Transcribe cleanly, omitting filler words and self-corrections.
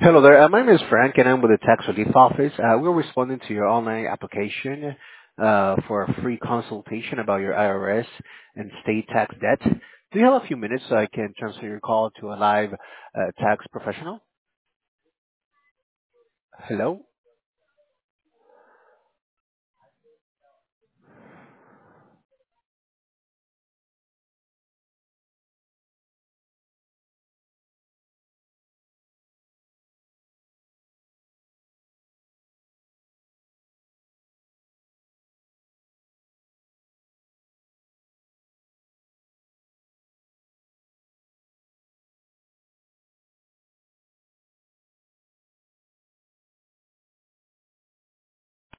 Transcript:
Hello there. My name is Frank, and I'm with the Tax Relief Office. We're responding to your online application for a free consultation about your IRS and state tax debt. Do you have a few minutes so I can transfer your call to a live tax professional? Hello?